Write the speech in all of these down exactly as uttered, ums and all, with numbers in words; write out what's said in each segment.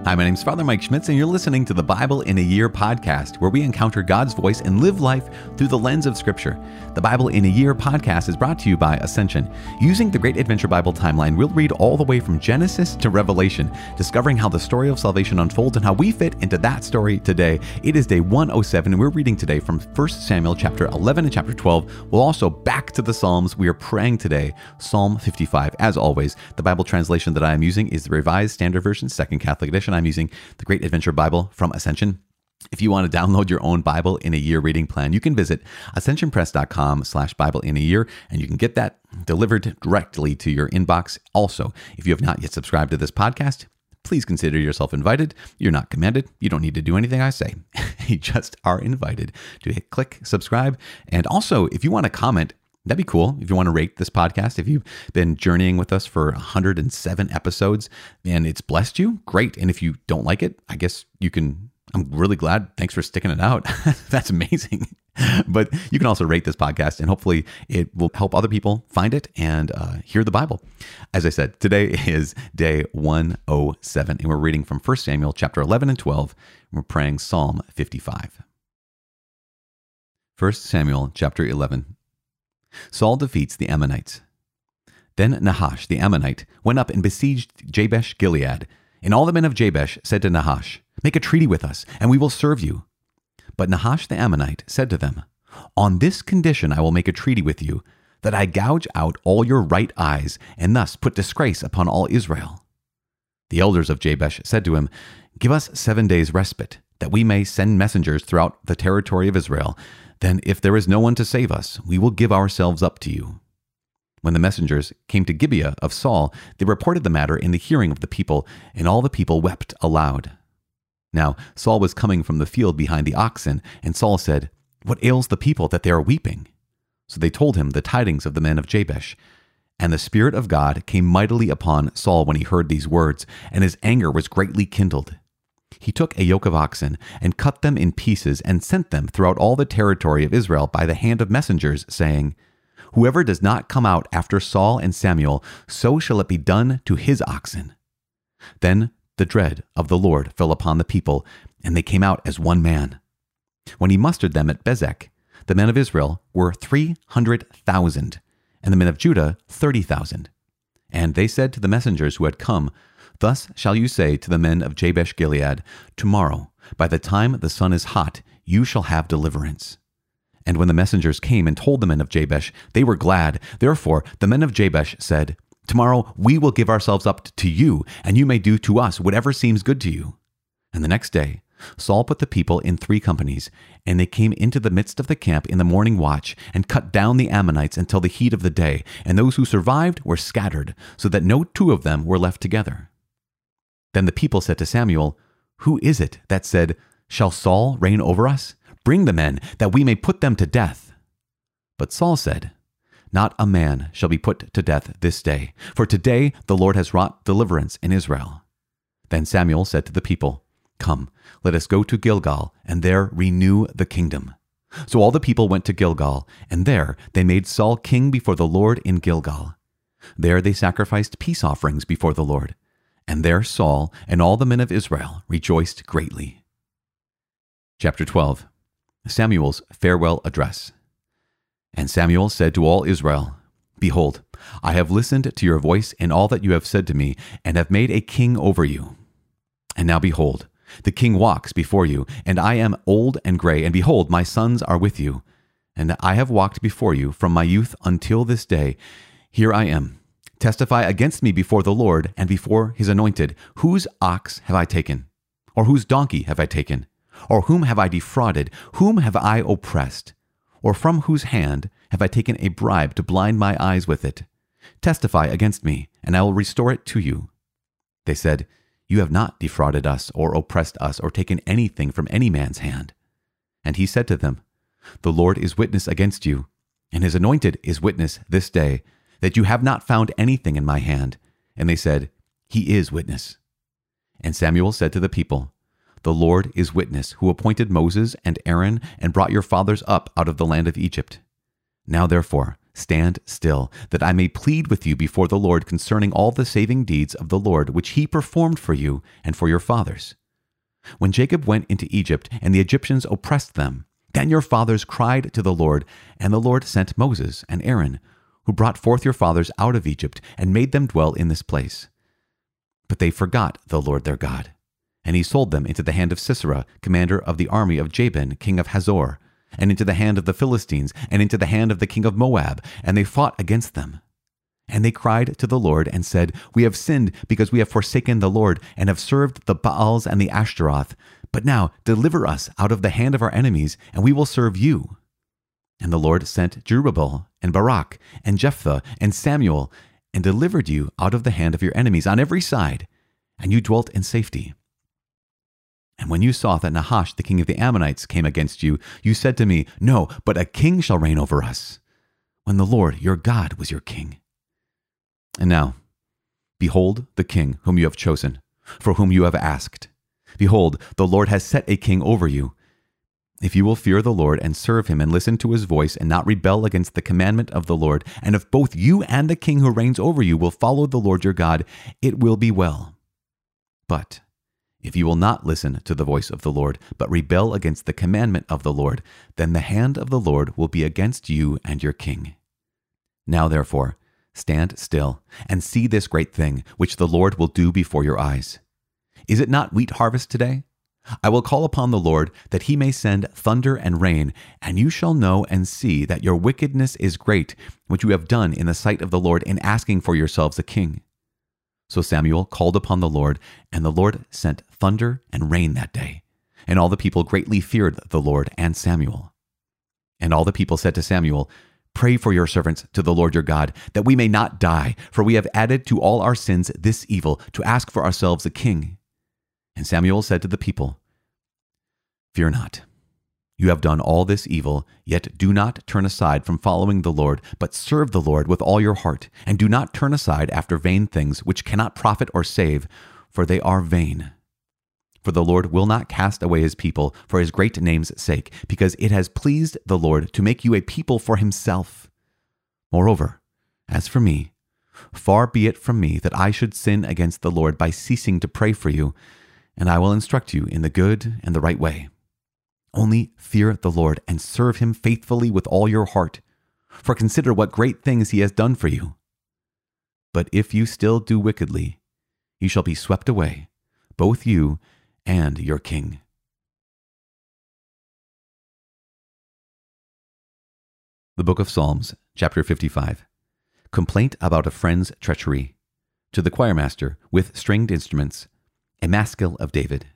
Hi, my name is Father Mike Schmitz, and you're listening to the Bible in a Year podcast, where we encounter God's voice and live life through the lens of Scripture. The Bible in a Year podcast is brought to you by Ascension. Using the Great Adventure Bible timeline, we'll read all the way from Genesis to Revelation, discovering how the story of salvation unfolds and how we fit into that story today. It is day one oh seven, and we're reading today from First Samuel chapter eleven and chapter twelve. We'll also back to the Psalms. We are praying today, Psalm fifty-five. As always, the Bible translation that I am using is the Revised Standard Version, Second Catholic Edition. I'm using the Great Adventure Bible from Ascension. If you want to download your own Bible in a Year reading plan, you can visit ascensionpress.com slash Bible in a Year, and you can get that delivered directly to your inbox. Also, if you have not yet subscribed to this podcast, please consider yourself invited. You're not commanded. You don't need to do anything I say. You just are invited to hit click subscribe. And also, if you want to comment, that'd be cool. If you want to rate this podcast, if you've been journeying with us for one hundred seven episodes and it's blessed you, great. And if you don't like it, I guess you can, I'm really glad. Thanks for sticking it out. That's amazing. But you can also rate this podcast, and hopefully it will help other people find it and uh, hear the Bible. As I said, today is day one oh seven, and we're reading from First Samuel chapter eleven and twelve, and we're praying Psalm fifty-five. First Samuel chapter eleven. Saul defeats the Ammonites. Then Nahash the Ammonite went up and besieged Jabesh Gilead. And all the men of Jabesh said to Nahash, "Make a treaty with us, and we will serve you." But Nahash the Ammonite said to them, "On this condition I will make a treaty with you, that I gouge out all your right eyes, and thus put disgrace upon all Israel." The elders of Jabesh said to him, "Give us seven days' respite, that we may send messengers throughout the territory of Israel. Then if there is no one to save us, we will give ourselves up to you." When the messengers came to Gibeah of Saul, they reported the matter in the hearing of the people, and all the people wept aloud. Now Saul was coming from the field behind the oxen, and Saul said, "What ails the people that they are weeping?" So they told him the tidings of the men of Jabesh. And the Spirit of God came mightily upon Saul when he heard these words, and his anger was greatly kindled. He took a yoke of oxen and cut them in pieces and sent them throughout all the territory of Israel by the hand of messengers, saying, "Whoever does not come out after Saul and Samuel, so shall it be done to his oxen." Then the dread of the Lord fell upon the people, and they came out as one man. When he mustered them at Bezek, the men of Israel were three hundred thousand, and the men of Judah thirty thousand. And they said to the messengers who had come, "Thus shall you say to the men of Jabesh Gilead, Tomorrow, by the time the sun is hot, you shall have deliverance." And when the messengers came and told the men of Jabesh, they were glad. Therefore the men of Jabesh said, "Tomorrow we will give ourselves up to you, and you may do to us whatever seems good to you." And the next day Saul put the people in three companies, and they came into the midst of the camp in the morning watch, and cut down the Ammonites until the heat of the day, and those who survived were scattered, so that no two of them were left together. Then the people said to Samuel, "Who is it that said, 'Shall Saul reign over us? Bring the men, that we may put them to death.'" But Saul said, "Not a man shall be put to death this day, for today the Lord has wrought deliverance in Israel." Then Samuel said to the people, "Come, let us go to Gilgal, and there renew the kingdom." So all the people went to Gilgal, and there they made Saul king before the Lord in Gilgal. There they sacrificed peace offerings before the Lord. And there Saul and all the men of Israel rejoiced greatly. Chapter twelve. Samuel's farewell address. And Samuel said to all Israel, "Behold, I have listened to your voice in all that you have said to me, and have made a king over you. And now behold, the king walks before you, and I am old and gray, and behold, my sons are with you. And I have walked before you from my youth until this day. Here I am. Testify against me before the Lord and before his anointed. Whose ox have I taken? Or whose donkey have I taken? Or whom have I defrauded? Whom have I oppressed? Or from whose hand have I taken a bribe to blind my eyes with it? Testify against me, and I will restore it to you." They said, "You have not defrauded us, or oppressed us, or taken anything from any man's hand." And he said to them, "The Lord is witness against you, and his anointed is witness this day, that you have not found anything in my hand." And they said, "He is witness." And Samuel said to the people, "The Lord is witness, who appointed Moses and Aaron and brought your fathers up out of the land of Egypt. Now therefore, stand still, that I may plead with you before the Lord concerning all the saving deeds of the Lord which he performed for you and for your fathers. When Jacob went into Egypt and the Egyptians oppressed them, then your fathers cried to the Lord, and the Lord sent Moses and Aaron, who brought forth your fathers out of Egypt and made them dwell in this place. But they forgot the Lord their God, and he sold them into the hand of Sisera, commander of the army of Jabin, king of Hazor, and into the hand of the Philistines, and into the hand of the king of Moab, and they fought against them. And they cried to the Lord and said, We have sinned because we have forsaken the Lord, and have served the Baals and the Ashtaroth. But now deliver us out of the hand of our enemies, and we will serve you. And the Lord sent Jerubbaal, and Barak, and Jephthah, and Samuel, and delivered you out of the hand of your enemies on every side, and you dwelt in safety. And when you saw that Nahash, the king of the Ammonites, came against you, you said to me, No, but a king shall reign over us, when the Lord your God was your king. And now, behold the king whom you have chosen, for whom you have asked. Behold, the Lord has set a king over you. If you will fear the Lord and serve him and listen to his voice and not rebel against the commandment of the Lord, and if both you and the king who reigns over you will follow the Lord your God, it will be well. But if you will not listen to the voice of the Lord, but rebel against the commandment of the Lord, then the hand of the Lord will be against you and your king. Now therefore, stand still and see this great thing, which the Lord will do before your eyes. Is it not wheat harvest today? I will call upon the Lord that he may send thunder and rain, and you shall know and see that your wickedness is great, which you have done in the sight of the Lord in asking for yourselves a king. So Samuel called upon the Lord, and the Lord sent thunder and rain that day. And all the people greatly feared the Lord and Samuel. And all the people said to Samuel, Pray for your servants to the Lord your God, that we may not die, for we have added to all our sins this evil, to ask for ourselves a king. And Samuel said to the people, Fear not. You have done all this evil, yet do not turn aside from following the Lord, but serve the Lord with all your heart, and do not turn aside after vain things which cannot profit or save, for they are vain. For the Lord will not cast away his people for his great name's sake, because it has pleased the Lord to make you a people for himself. Moreover, as for me, far be it from me that I should sin against the Lord by ceasing to pray for you, and I will instruct you in the good and the right way. Only fear the Lord and serve him faithfully with all your heart, for consider what great things he has done for you. But if you still do wickedly, you shall be swept away, both you and your king. The Book of Psalms, chapter fifty-five. Complaint about a friend's treachery. To the choirmaster with stringed instruments, a maskil of David.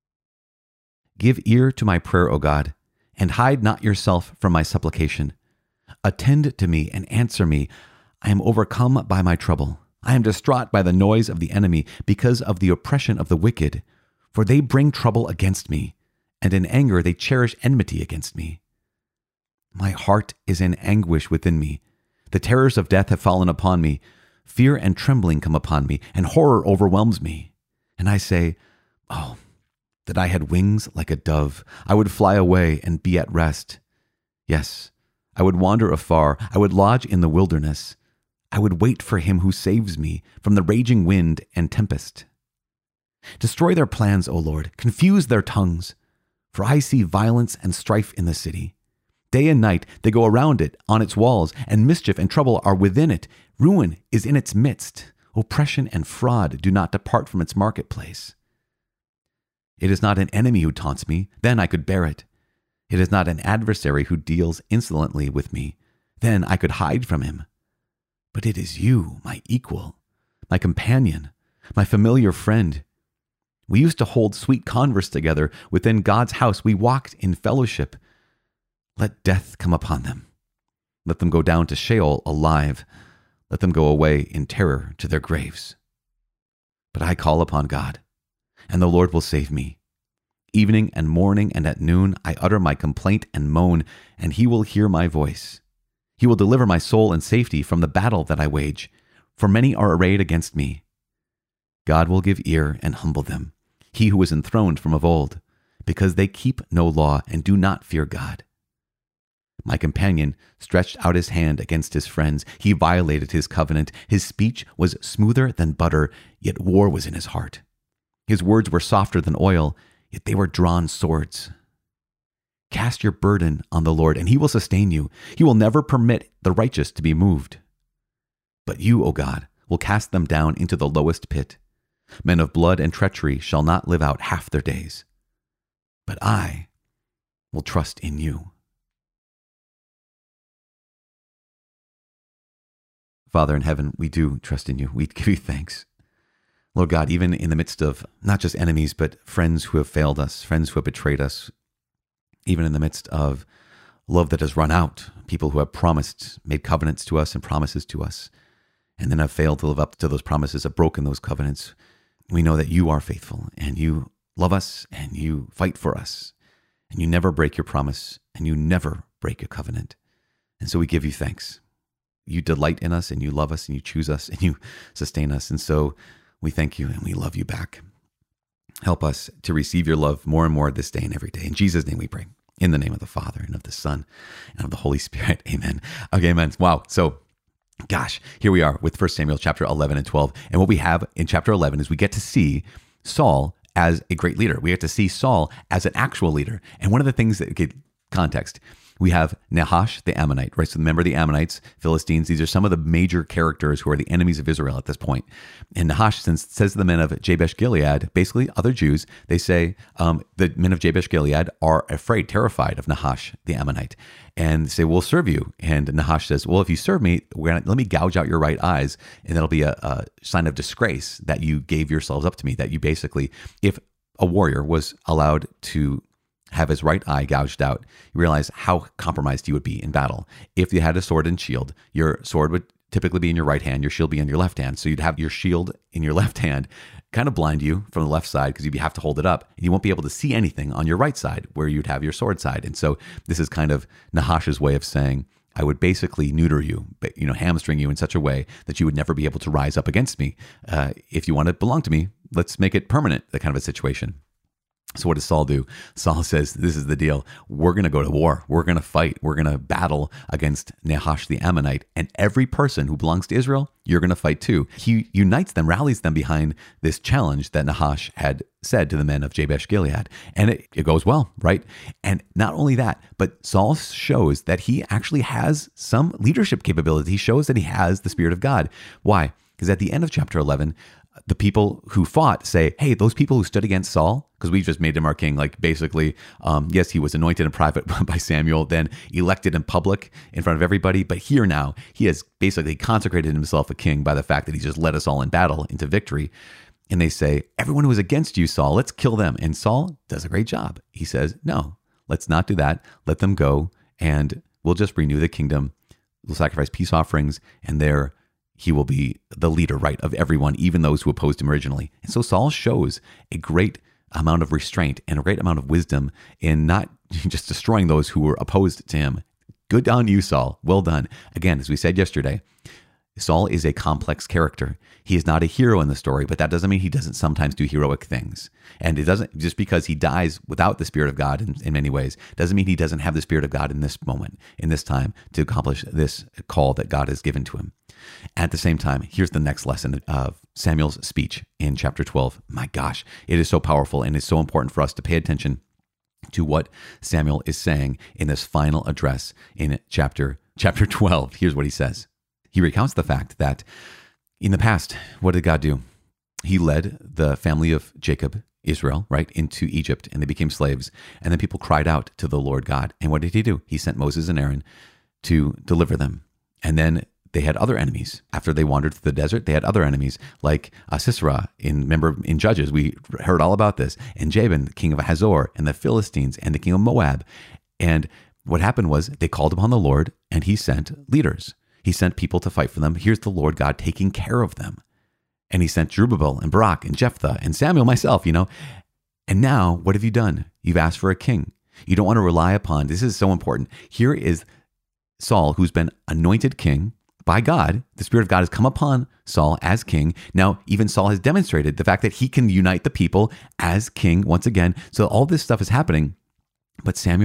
Give ear to my prayer, O God, and hide not yourself from my supplication. Attend to me and answer me. I am overcome by my trouble. I am distraught by the noise of the enemy because of the oppression of the wicked. For they bring trouble against me, and in anger they cherish enmity against me. My heart is in anguish within me. The terrors of death have fallen upon me. Fear and trembling come upon me, and horror overwhelms me. And I say, Oh, that I had wings like a dove. I would fly away and be at rest. Yes, I would wander afar. I would lodge in the wilderness. I would wait for him who saves me from the raging wind and tempest. Destroy their plans, O Lord. Confuse their tongues. For I see violence and strife in the city. Day and night they go around it, on its walls, and mischief and trouble are within it. Ruin is in its midst. Oppression and fraud do not depart from its marketplace. It is not an enemy who taunts me, then I could bear it. It is not an adversary who deals insolently with me, then I could hide from him. But it is you, my equal, my companion, my familiar friend. We used to hold sweet converse together. Within God's house we walked in fellowship. Let death come upon them. Let them go down to Sheol alive. Let them go away in terror to their graves. But I call upon God, and the Lord will save me. Evening and morning and at noon I utter my complaint and moan, and he will hear my voice. He will deliver my soul in safety from the battle that I wage, for many are arrayed against me. God will give ear and humble them, he who is enthroned from of old, because they keep no law and do not fear God. My companion stretched out his hand against his friends. He violated his covenant. His speech was smoother than butter, yet war was in his heart. His words were softer than oil, yet they were drawn swords. Cast your burden on the Lord, and he will sustain you. He will never permit the righteous to be moved. But you, O God, will cast them down into the lowest pit. Men of blood and treachery shall not live out half their days. But I will trust in you. Father in heaven, we do trust in you. We give you thanks. Lord God, even in the midst of not just enemies, but friends who have failed us, friends who have betrayed us, even in the midst of love that has run out, people who have promised, made covenants to us and promises to us, and then have failed to live up to those promises, have broken those covenants, we know that you are faithful and you love us and you fight for us and you never break your promise and you never break a covenant. And so we give you thanks. You delight in us and you love us and you choose us and you sustain us. And so we thank you and we love you back. Help us to receive your love more and more this day and every day. In Jesus' name we pray. In the name of the Father and of the Son and of the Holy Spirit. Amen. Okay, amen. Wow. So gosh, here we are with First Samuel chapter eleven and twelve. And what we have in chapter eleven is we get to see Saul as a great leader. We get to see Saul as an actual leader. And one of the things that, okay, context, we have Nahash, the Ammonite, right? So remember the Ammonites, Philistines, these are some of the major characters who are the enemies of Israel at this point. And Nahash since, says to the men of Jabesh Gilead, basically other Jews, they say um, the men of Jabesh Gilead are afraid, terrified of Nahash, the Ammonite, and say, we'll serve you. And Nahash says, well, if you serve me, we're gonna, let me gouge out your right eyes, and that'll be a, a sign of disgrace that you gave yourselves up to me, that you basically, if a warrior was allowed to have his right eye gouged out, you realize how compromised you would be in battle. If you had a sword and shield, your sword would typically be in your right hand, your shield be in your left hand. So you'd have your shield in your left hand, kind of blind you from the left side because you'd have to hold it up. And you won't be able to see anything on your right side where you'd have your sword side. And so this is kind of Nahash's way of saying, I would basically neuter you, you know, hamstring you in such a way that you would never be able to rise up against me. Uh, if you want to belong to me, let's make it permanent, that kind of a situation. So what does Saul do? Saul says, this is the deal. We're going to go to war. We're going to fight. We're going to battle against Nahash the Ammonite. And every person who belongs to Israel, you're going to fight too. He unites them, rallies them behind this challenge that Nahash had said to the men of Jabesh Gilead. And it, it goes well, right? And not only that, but Saul shows that he actually has some leadership capability. He shows that he has the Spirit of God. Why? Because at the end of chapter eleven, the people who fought say, hey, those people who stood against Saul, because we just made him our king, like basically, um, yes, he was anointed in private by Samuel, then elected in public in front of everybody. But here now, he has basically consecrated himself a king by the fact that he just led us all in battle into victory. And they say, everyone who is against you, Saul, let's kill them. And Saul does a great job. He says, no, let's not do that. Let them go and we'll just renew the kingdom. We'll sacrifice peace offerings and there he will be the leader, right, of everyone, even those who opposed him originally. And so Saul shows a great amount of restraint and a great amount of wisdom in not just destroying those who were opposed to him. Good on you, Saul. Well done. Again, as we said yesterday, Saul is a complex character. He is not a hero in the story, but that doesn't mean he doesn't sometimes do heroic things. And it doesn't, just because he dies without the Spirit of God in, in many ways, doesn't mean he doesn't have the Spirit of God in this moment, in this time, to accomplish this call that God has given to him. At the same time, here's the next lesson of Samuel's speech in chapter twelve. My gosh, it is so powerful and it's so important for us to pay attention to what Samuel is saying in this final address in chapter, chapter twelve. Here's what he says. He recounts the fact that in the past, what did God do? He led the family of Jacob, Israel, right, into Egypt, and they became slaves. And then people cried out to the Lord God. And what did he do? He sent Moses and Aaron to deliver them. And then they had other enemies. After they wandered through the desert, they had other enemies like uh, Sisera. In, remember, in Judges, we heard all about this. And Jabin, king of Hazor, and the Philistines, and the king of Moab. And what happened was they called upon the Lord, and he sent leaders. He sent people to fight for them. Here's the Lord God taking care of them. And he sent Zerubbabel and Barak and Jephthah and Samuel myself, you know. And now, what have you done? You've asked for a king. You don't want to rely upon, this is so important. Here is Saul, who's been anointed king by God. The Spirit of God has come upon Saul as king. Now, even Saul has demonstrated the fact that he can unite the people as king once again. So all this stuff is happening. But Samuel is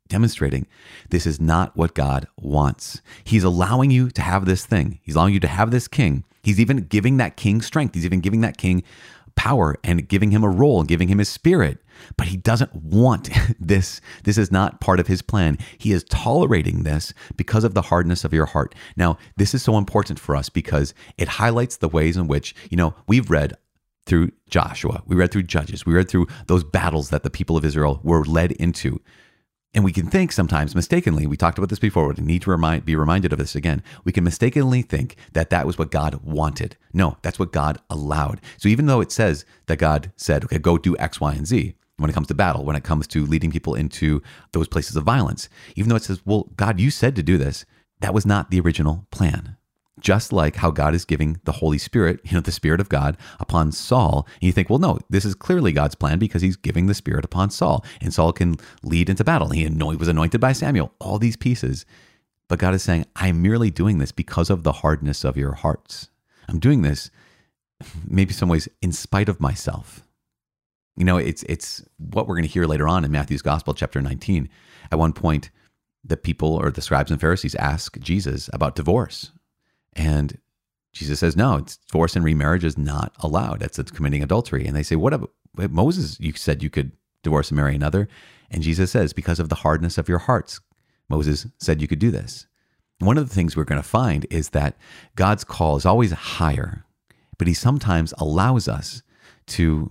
demonstrating this is not what God wants. He's allowing you to have this thing. He's allowing you to have this king. He's even giving that king strength. He's even giving that king power and giving him a role, giving him his spirit. But he doesn't want this. This is not part of his plan. He is tolerating this because of the hardness of your heart. Now, this is so important for us because it highlights the ways in which, you know, we've read through Joshua, we read through Judges, we read through those battles that the people of Israel were led into. And we can think sometimes mistakenly, we talked about this before, we need to remind, be reminded of this again. We can mistakenly think that that was what God wanted. No, that's what God allowed. So even though it says that God said, okay, go do X, Y, and Z, when it comes to battle, when it comes to leading people into those places of violence, even though it says, well, God, you said to do this, that was not the original plan. Just like how God is giving the Holy Spirit, you know, the Spirit of God upon Saul. And you think, well, no, this is clearly God's plan because he's giving the Spirit upon Saul. And Saul can lead into battle. He was anointed by Samuel, all these pieces. But God is saying, I'm merely doing this because of the hardness of your hearts. I'm doing this, maybe some ways, in spite of myself. You know, it's it's what we're going to hear later on in Matthew's Gospel, chapter nineteen. At one point, the people or the scribes and Pharisees ask Jesus about divorce. And Jesus says, no, it's divorce and remarriage is not allowed. That's committing adultery. And they say, what about Moses? You said you could divorce and marry another. And Jesus says, because of the hardness of your hearts, Moses said you could do this. One of the things we're going to find is that God's call is always higher, but he sometimes allows us to,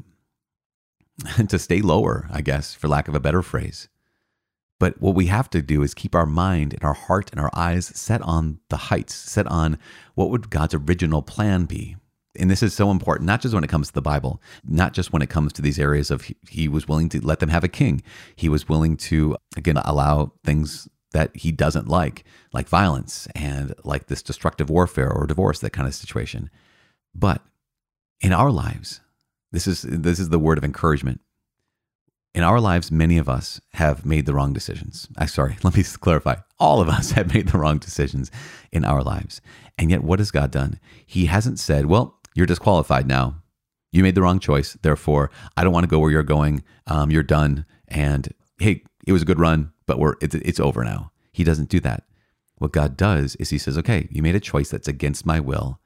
to stay lower, I guess, for lack of a better phrase. But what we have to do is keep our mind and our heart and our eyes set on the heights, set on what would God's original plan be. And this is so important, not just when it comes to the Bible, not just when it comes to these areas of he, he was willing to let them have a king. He was willing to, again, allow things that he doesn't like, like violence and like this destructive warfare or divorce, that kind of situation. But in our lives, this is this is the word of encouragement. In our lives, many of us have made the wrong decisions. I sorry, let me clarify. All of us have made the wrong decisions in our lives. And yet, what has God done? He hasn't said, well, you're disqualified now. You made the wrong choice. Therefore, I don't want to go where you're going. Um, you're done. And hey, it was a good run, but we're it's, it's over now. He doesn't do that. What God does is he says, okay, you made a choice that's against my will.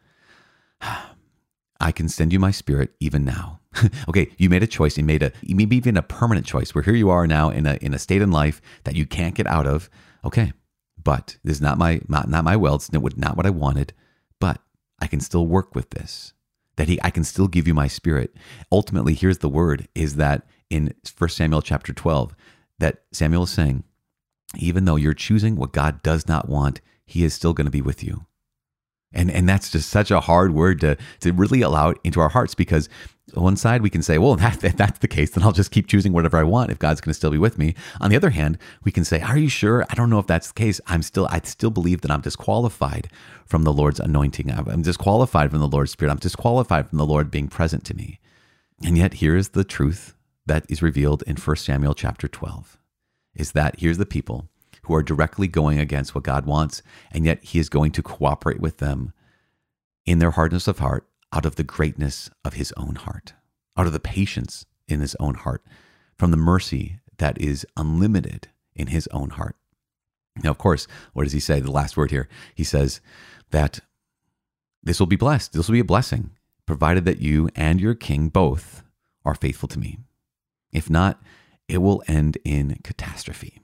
I can send you my spirit even now. Okay, you made a choice. You made a maybe even a permanent choice where here you are now in a in a state in life that you can't get out of. Okay, but this is not my not, not my will. It's not what I wanted. But I can still work with this. That he I can still give you my spirit. Ultimately, here's the word: is that in First Samuel chapter twelve, that Samuel is saying, even though you're choosing what God does not want, he is still going to be with you. And and that's just such a hard word to to really allow it into our hearts, because on one side we can say, well, that, if that's the case, then I'll just keep choosing whatever I want if God's going to still be with me. On the other hand, we can say, are you sure? I don't know if that's the case. I'm still, I still believe that I'm disqualified from the Lord's anointing. I'm disqualified from the Lord's Spirit. I'm disqualified from the Lord being present to me. And yet here is the truth that is revealed in First Samuel chapter twelve, is that here's the people who are directly going against what God wants, and yet he is going to cooperate with them in their hardness of heart, out of the greatness of his own heart, out of the patience in his own heart, from the mercy that is unlimited in his own heart. Now, of course, what does he say? The last word here, he says that this will be blessed. This will be a blessing, provided that you and your king both are faithful to me. If not, it will end in catastrophe.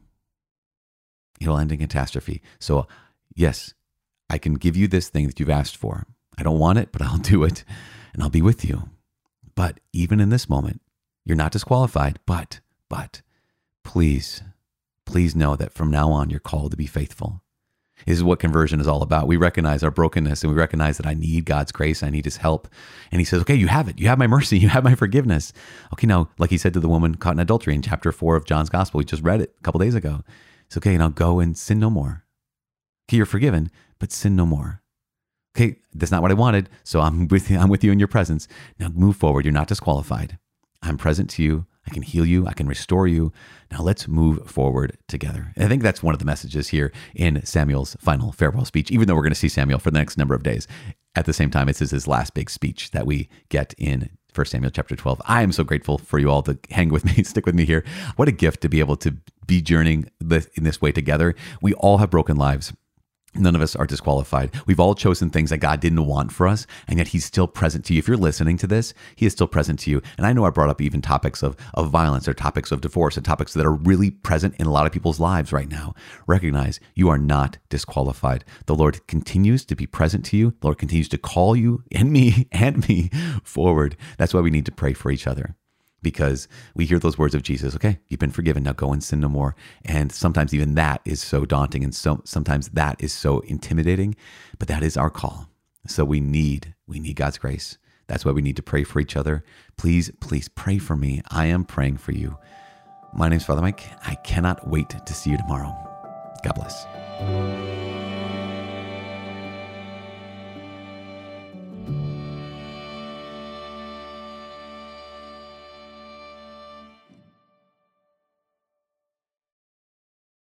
It'll end in catastrophe. So, yes, I can give you this thing that you've asked for. I don't want it, but I'll do it, and I'll be with you. But even in this moment, you're not disqualified, but, but, please, please know that from now on, you're called to be faithful. This is what conversion is all about. We recognize our brokenness, and we recognize that I need God's grace, I need his help. And he says, okay, you have it. You have my mercy. You have my forgiveness. Okay, now, like he said to the woman caught in adultery in chapter four of John's Gospel, we just read it a couple days ago. It's okay, now go and sin no more. Okay, you're forgiven, but sin no more. Okay, that's not what I wanted, so I'm with you, I'm with you in your presence. Now move forward. You're not disqualified. I'm present to you. I can heal you. I can restore you. Now let's move forward together. And I think that's one of the messages here in Samuel's final farewell speech, even though we're going to see Samuel for the next number of days. At the same time, this is his last big speech that we get in First Samuel chapter twelve. I am so grateful for you all to hang with me, stick with me here. What a gift to be able to be journeying this, in this way together. We all have broken lives. None of us are disqualified. We've all chosen things that God didn't want for us, and yet he's still present to you. If you're listening to this, he is still present to you. And I know I brought up even topics of, of violence or topics of divorce and topics that are really present in a lot of people's lives right now. Recognize you are not disqualified. The Lord continues to be present to you. The Lord continues to call you and me and me forward. That's why we need to pray for each other. Because we hear those words of Jesus, okay, you've been forgiven, now go and sin no more. And sometimes even that is so daunting, and so sometimes that is so intimidating, but that is our call. So we need, we need God's grace. That's why we need to pray for each other. Please, please pray for me. I am praying for you. My name's Father Mike. I cannot wait to see you tomorrow. God bless.